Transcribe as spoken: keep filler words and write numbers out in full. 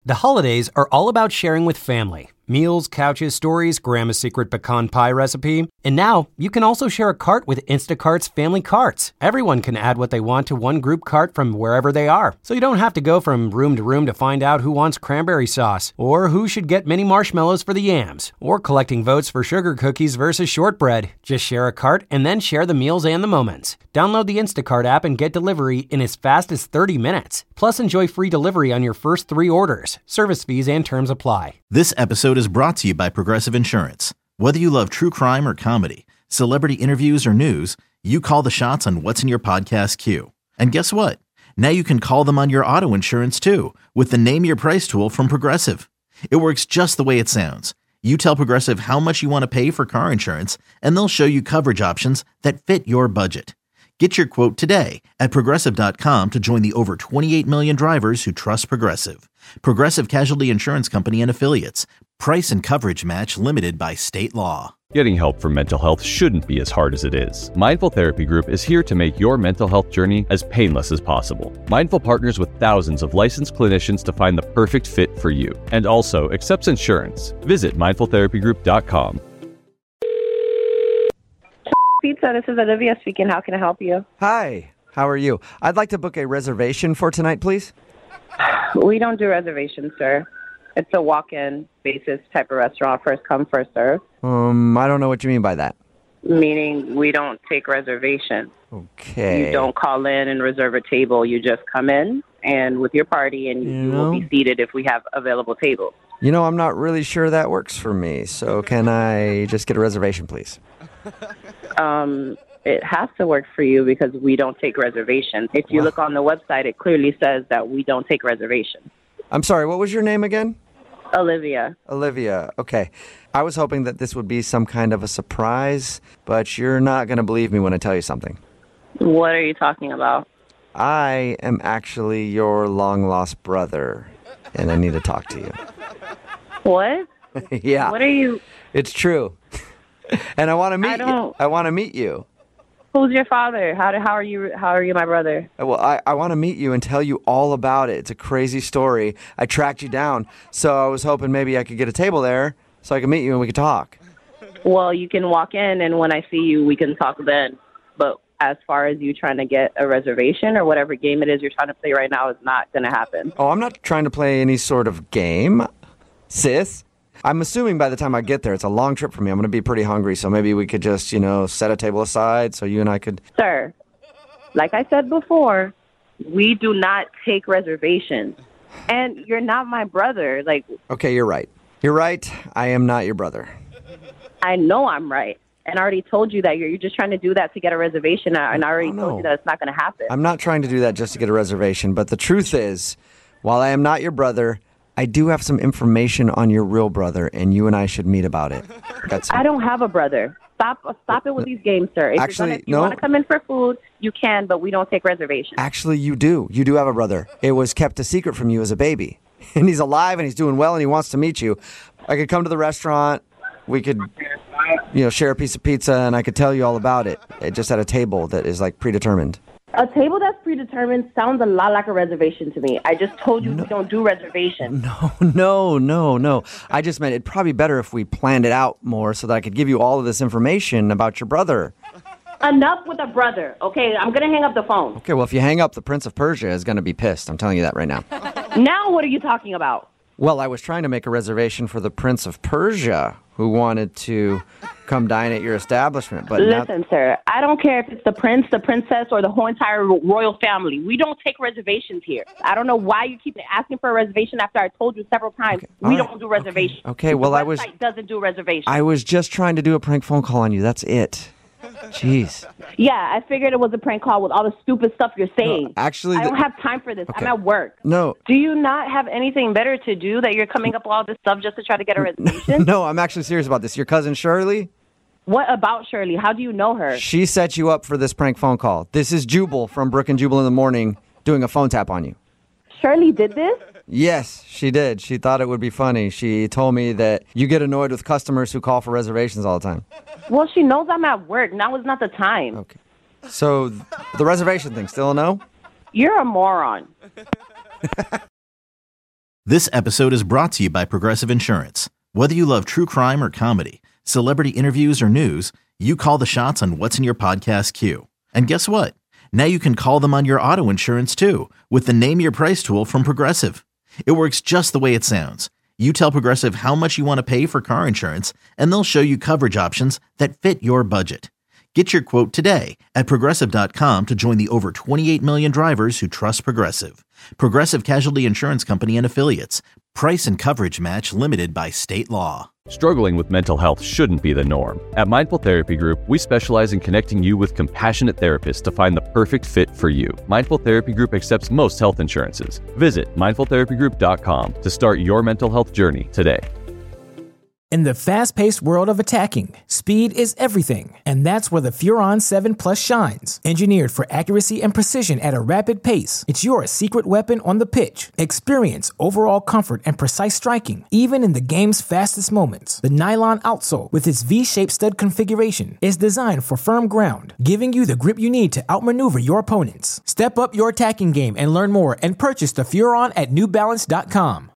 The holidays are all about sharing with family. Meals, couches, stories, Grandma's secret pecan pie recipe. And now, you can also share a cart with Instacart's Family Carts. Everyone can add what they want to one group cart from wherever they are. So you don't have to go from room to room to find out who wants cranberry sauce, or who should get mini marshmallows for the yams, or collecting votes for sugar cookies versus shortbread. Just share a cart and then share the meals and the moments. Download the Instacart app and get delivery in as fast as thirty minutes. Plus, enjoy free delivery on your first three orders. Service fees and terms apply. This episode is brought to you by Progressive Insurance. Whether you love true crime or comedy, celebrity interviews or news, you call the shots on what's in your podcast queue. And guess what? Now you can call them on your auto insurance too with the Name Your Price tool from Progressive. It works just the way it sounds. You tell Progressive how much you want to pay for car insurance, and they'll show you coverage options that fit your budget. Get your quote today at Progressive dot com to join the over twenty-eight million drivers who trust Progressive. Progressive Casualty Insurance Company and Affiliates. Price and coverage match limited by state law. Getting help for mental health shouldn't be as hard as it is. Mindful Therapy Group is here to make your mental health journey as painless as possible. Mindful partners with thousands of licensed clinicians to find the perfect fit for you, and also accepts insurance. Visit mindful therapy group dot com. Pizza, this is Olivia speaking. How can I help you? Hi, how are you? I'd like to book a reservation for tonight, please. We don't do reservations, sir. It's a walk-in basis type of restaurant, first come, first serve. Um, I don't know what you mean by that. Meaning we don't take reservations. Okay. You don't call in and reserve a table. You just come in and with your party, and you, You you know? will be seated if we have available tables. You know, I'm not really sure that works for me, so can I just get a reservation, please? Um, it has to work for you because we don't take reservations. If you Wow. look on the website, it clearly says that we don't take reservations. I'm sorry, what was your name again? Olivia. Olivia. Okay. I was hoping that this would be some kind of a surprise, but you're not going to believe me when I tell you something. What are you talking about? I am actually your long-lost brother, and I need to talk to you. What? Yeah. What are you... It's true. And I want to meet I don't- you. I want to meet you. Who's your father? How do, how are you? How are you, my brother? Well, I, I want to meet you and tell you all about it. It's a crazy story. I tracked you down, so I was hoping maybe I could get a table there so I could meet you and we could talk. Well, you can walk in, and when I see you, we can talk then. But as far as you trying to get a reservation or whatever game it is you're trying to play right now is not going to happen. Oh, I'm not trying to play any sort of game, sis. I'm assuming by the time I get there, it's a long trip for me. I'm going to be pretty hungry, so maybe we could just, you know, set a table aside so you and I could... Sir, like I said before, we do not take reservations. And you're not my brother. Like, Okay, you're right. You're right. I am not your brother. I know I'm right. And I already told you that you're, you're just trying to do that to get a reservation. And I already Oh, no. told you that it's not going to happen. I'm not trying to do that just to get a reservation, but the truth is, while I am not your brother, I do have some information on your real brother, and you and I should meet about it. Got some- I don't have a brother. Stop stop it with these games, sir. If Actually, you're gonna, if you no. want to come in for food, you can, but we don't take reservations. Actually, you do. You do have a brother. It was kept a secret from you as a baby. And he's alive, and he's doing well, and he wants to meet you. I could come to the restaurant. We could, you know, share a piece of pizza, and I could tell you all about it. It just at a table that is, like, predetermined. A table that's predetermined sounds a lot like a reservation to me. I just told you we don't do reservations. No, no, no, no. I just meant it'd probably be better if we planned it out more so that I could give you all of this information about your brother. Enough with a brother, okay? I'm going to hang up the phone. Okay, well, if you hang up, the Prince of Persia is going to be pissed. I'm telling you that right now. Now what are you talking about? Well, I was trying to make a reservation for the Prince of Persia, who wanted to come dine at your establishment. But now- Listen, sir, I don't care if it's the prince, the princess, or the whole entire royal family. We don't take reservations here. I don't know why you keep asking for a reservation after I told you several times Okay, all we right, don't do reservations. okay, well, the I was- website doesn't do reservations. I was just trying to do a prank phone call on you. That's it. Jeez. Yeah, I figured it was a prank call with all the stupid stuff you're saying. actually, I the- don't have time for this. Okay. I'm at work. No. Do you not have anything better to do that you're coming up with all this stuff just to try to get a reservation? No, I'm actually serious about this. Your cousin Shirley, What about Shirley? How do you know her? she set you up for this prank phone call. This is Jubal from Brook and Jubal in the Morning doing a phone tap on you. Shirley did this? Yes, she did. She thought it would be funny. She told me that you get annoyed with customers who call for reservations all the time. Well, she knows I'm at work. Now is not the time. Okay. So the reservation thing, still a no? You're a moron. This episode is brought to you by Progressive Insurance. Whether you love true crime or comedy, celebrity interviews or news, you call the shots on what's in your podcast queue. And guess what? Now you can call them on your auto insurance too with the Name Your Price tool from Progressive. It works just the way it sounds. You tell Progressive how much you want to pay for car insurance, and they'll show you coverage options that fit your budget. Get your quote today at Progressive dot com to join the over twenty-eight million drivers who trust Progressive. Progressive Casualty Insurance Company and Affiliates. Price and coverage match limited by state law. Struggling with mental health shouldn't be the norm. At Mindful Therapy Group, we specialize in connecting you with compassionate therapists to find the perfect fit for you. Mindful Therapy Group accepts most health insurances. Visit mindful therapy group dot com to start your mental health journey today. In the fast-paced world of attacking, speed is everything, and that's where the Furon seven Plus shines. Engineered for accuracy and precision at a rapid pace, it's your secret weapon on the pitch. Experience overall comfort and precise striking, even in the game's fastest moments. The nylon outsole, with its V-shaped stud configuration, is designed for firm ground, giving you the grip you need to outmaneuver your opponents. Step up your attacking game and learn more and purchase the Furon at new balance dot com.